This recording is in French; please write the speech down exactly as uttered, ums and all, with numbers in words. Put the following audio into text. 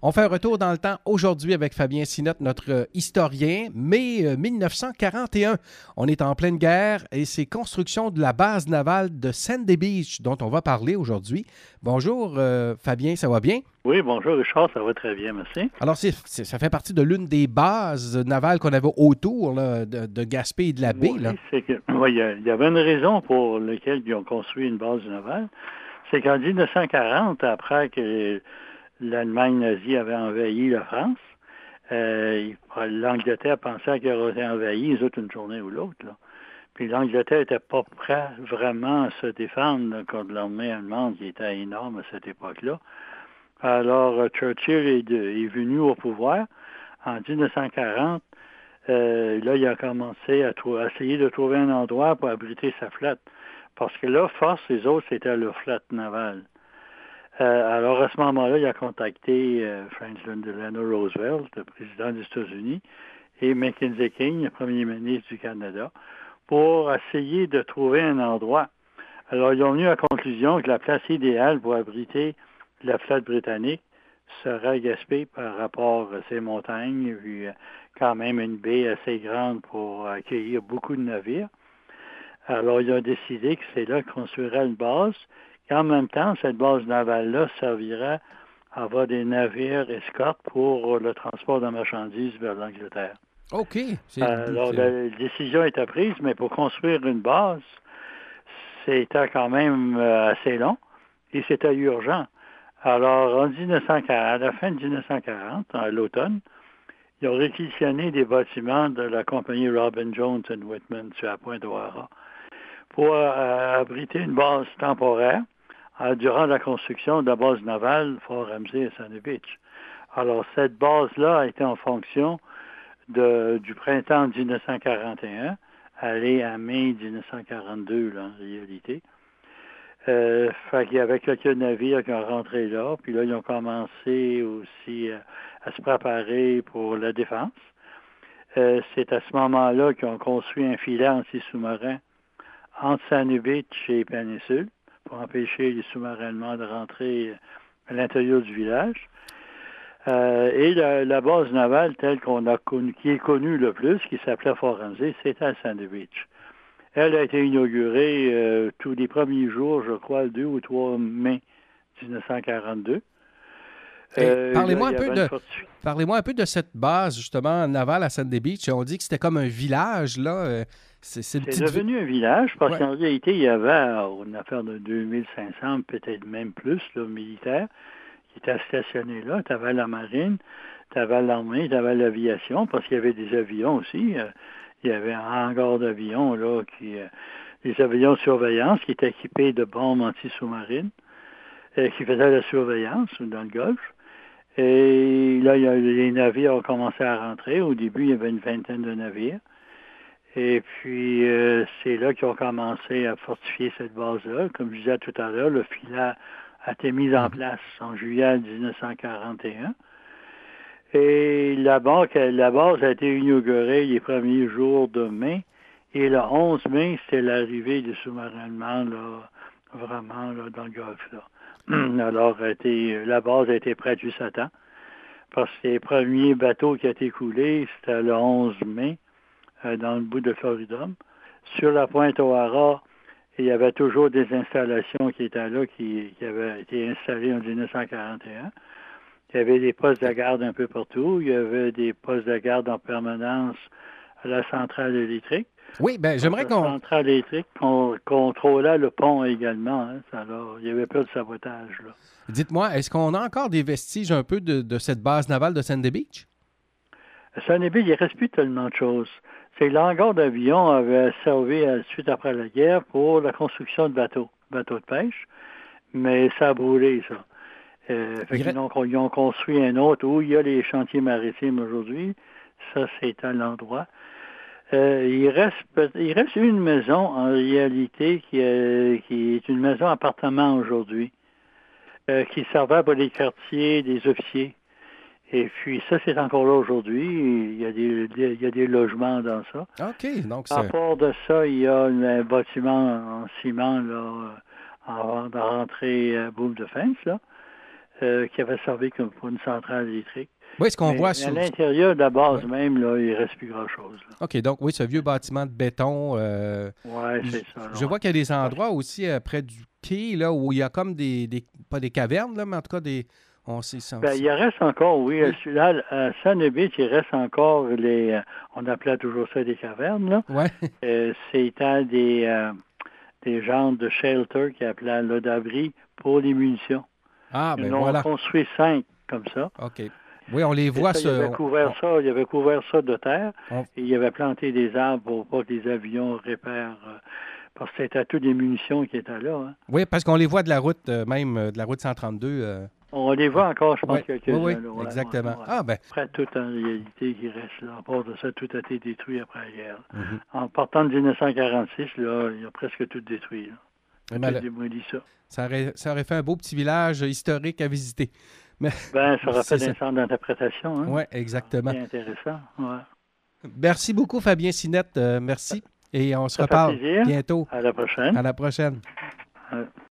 On fait un retour dans le temps aujourd'hui avec Fabien Sinotte, notre euh, historien, mai euh, mille neuf cent quarante et un. On est en pleine guerre et c'est construction de la base navale de Sandy Beach dont on va parler aujourd'hui. Bonjour euh, Fabien, ça va bien? Oui, bonjour Richard, ça va très bien, merci. Alors, c'est, c'est- ça fait partie de l'une des bases navales qu'on avait autour là, de, de Gaspé et de la baie. Là. Oui, c'est que oui, il y, a- il y avait une raison pour laquelle ils ont construit une base navale. C'est qu'en mille neuf cent quarante, après que l'Allemagne nazie avait envahi la France, euh, il- l'Angleterre pensait qu'elle aurait envahi les autres une journée ou l'autre. Là. Puis l'Angleterre n'était pas prêt vraiment à se défendre là, contre l'armée allemande qui était énorme à cette époque-là. Alors, euh, Churchill est, de- est venu au pouvoir en mille neuf cent quarante. Euh, là, il a commencé à, trou- à essayer de trouver un endroit pour abriter sa flotte. Parce que là, force, les autres, c'était leur flotte navale. Euh, alors, à ce moment-là, il a contacté euh, Franklin Delano Roosevelt, le président des États-Unis, et Mackenzie King, le premier ministre du Canada, pour essayer de trouver un endroit. Alors, ils ont venu à la conclusion que la place idéale pour abriter la flotte britannique serait Gaspé par rapport à ces montagnes, puis euh, quand même une baie assez grande pour accueillir beaucoup de navires. Alors, ils ont décidé que c'est là qu'on construirait une base, et en même temps, cette base navale-là servirait à avoir des navires escortes pour le transport de marchandises vers l'Angleterre. OK. C'est, Alors, c'est- la décision était prise, mais pour construire une base, c'était quand même euh, assez long et c'était urgent. Alors, en mille neuf cent quarante, à la fin de mille neuf cent quarante, à l'automne, ils ont réquisitionné des bâtiments de la compagnie Robin Jones and Whitman sur la pointe O'Hara pour euh, abriter une base temporaire euh, durant la construction de la base navale Fort Ramsey à Sandy Beach. Alors, cette base-là a été en fonction de, du printemps mille neuf cent quarante et un, aller à mai mille neuf cent quarante-deux, là, en réalité. Euh, fait qu'il y avait quelques navires qui ont rentré là, puis là, ils ont commencé aussi euh, à se préparer pour la défense. Euh, c'est à ce moment-là qu'ils ont construit un filet anti-sous-marin entre Sandy Beach et Péninsule pour empêcher les sous-marins allemands de rentrer à l'intérieur du village. Euh, et la, la base navale telle qu'on a connu, qui est connue le plus, qui s'appelait Fort Ramsey, c'était à Sandy Beach. Elle a été inaugurée euh, tous les premiers jours, je crois, le deux ou trois mai mille neuf cent quarante-deux. Et Euh, là, parlez-moi il un y peu avait une de fortification. parlez-moi un peu de cette base justement navale à Sandy Beach. On dit que c'était comme un village là. euh, C'est, c'est une C'est petite ville. devenu un village parce Ouais. qu'en réalité, il y avait euh, une affaire de deux mille cinq cents, peut-être même plus, là, militaires, qui étaient stationnés là. Tu avais la marine, tu avais l'armée, tu avais l'aviation, parce qu'il y avait des avions aussi. Euh, il y avait un hangar d'avions, là, qui, euh, des avions de surveillance qui étaient équipés de bombes anti-sous-marines, euh, qui faisaient la surveillance dans le Golfe. Et là, il y a, les navires ont commencé à rentrer. Au début, il y avait une vingtaine de navires. Et puis, euh, c'est là qu'ils ont commencé à fortifier cette base-là. Comme je disais tout à l'heure, le filet a été mis en Mhm. place en juillet mille neuf cent quarante et un. Et la, banque, la base a été inaugurée les premiers jours de mai. Et le onze mai, c'était l'arrivée des sous-marins allemands, là, vraiment, là, dans le Golfe, là. Alors, a été, la base a été prête juste à temps. Parce que les premiers bateaux qui ont été coulés, c'était le onze mai, euh, dans le bout de Florida. Sur la pointe O'Hara, il y avait toujours des installations qui étaient là, qui, qui avaient été installées en mille neuf cent quarante et un. Il y avait des postes de garde un peu partout. Il y avait des postes de garde en permanence à la centrale électrique. Oui, ben Parce que j'aimerais la qu'on. centrale électrique con- contrôlait le pont également. Hein. Alors, il n'y avait pas de sabotage, là. Dites-moi, est-ce qu'on a encore des vestiges un peu de, de cette base navale de Sandy Beach? À Sonneville, il ne reste plus tellement de choses. C'est que l'hangar d'avion avait servi à, suite après la guerre pour la construction de bateaux, bateaux de pêche, mais ça a brûlé, ça. Euh, fait Il qu'ils re- ont, ils ont construit un autre où il y a les chantiers maritimes aujourd'hui. Ça, c'est à l'endroit. Euh, il reste peut- il reste une maison en réalité qui est, qui est une maison appartement aujourd'hui, euh, qui servait pour les quartiers des officiers. Et puis ça, c'est encore là aujourd'hui. Il y a des, des- il y a des logements dans ça. OK, donc À c'est. part de ça, il y a un bâtiment en ciment là, avant de rentrer à Boule de Fence, là. euh, qui avait servi comme pour une centrale électrique. Oui, ce qu'on Mais voit à sur... l'intérieur de la base Ouais. même, là, il ne reste plus grand-chose. là. OK, donc oui, ce vieux bâtiment de béton. euh, Ouais, je c'est ça. là, je vois ouais. qu'il y a des endroits aussi euh, près du quai, là, où il y a comme des, des- pas des cavernes, là, mais en tout cas des... On sait ça. Ben, il reste encore, oui. Oui. à- Là, à Sunny Beach, il reste encore les... euh, on appelait toujours ça des cavernes, là. Ouais. Euh, C'était des, euh, des genres de shelter qui appelaient là d'abri pour les munitions. Ah, Ils ben en ont voilà. construit cinq comme ça. OK. Oui, on les Et voit. ça, Ce, il avait on- couvert ça, il avait couvert ça de terre on- et il avait planté des arbres pour pas que les avions repèrent. euh, parce que c'était toutes des munitions qui étaient là. hein. oui, parce qu'on les voit de la route, euh, même euh, de la route cent trente-deux. euh, On les voit encore, je pense, Oui, quelques-uns. oui, oui, là, ouais, exactement. ouais, ouais. Ah, ben. Après, tout en réalité qui reste là. À part de ça, tout a été détruit après la guerre. Mhm. En partant de dix-neuf cent quarante-six, là, il a presque tout détruit. Là. Et Tout mal- a démoli ça. Ça aurait, ça aurait fait un beau petit village historique à visiter. Mais, Ben, ça aurait c'est fait ça. un centre d'interprétation. Hein? Oui, exactement. C'est intéressant. Ouais. Merci beaucoup, Fabien Sinette. Euh, merci. Et on se Ça fait reparle plaisir. bientôt. À la prochaine. À la prochaine. Ouais.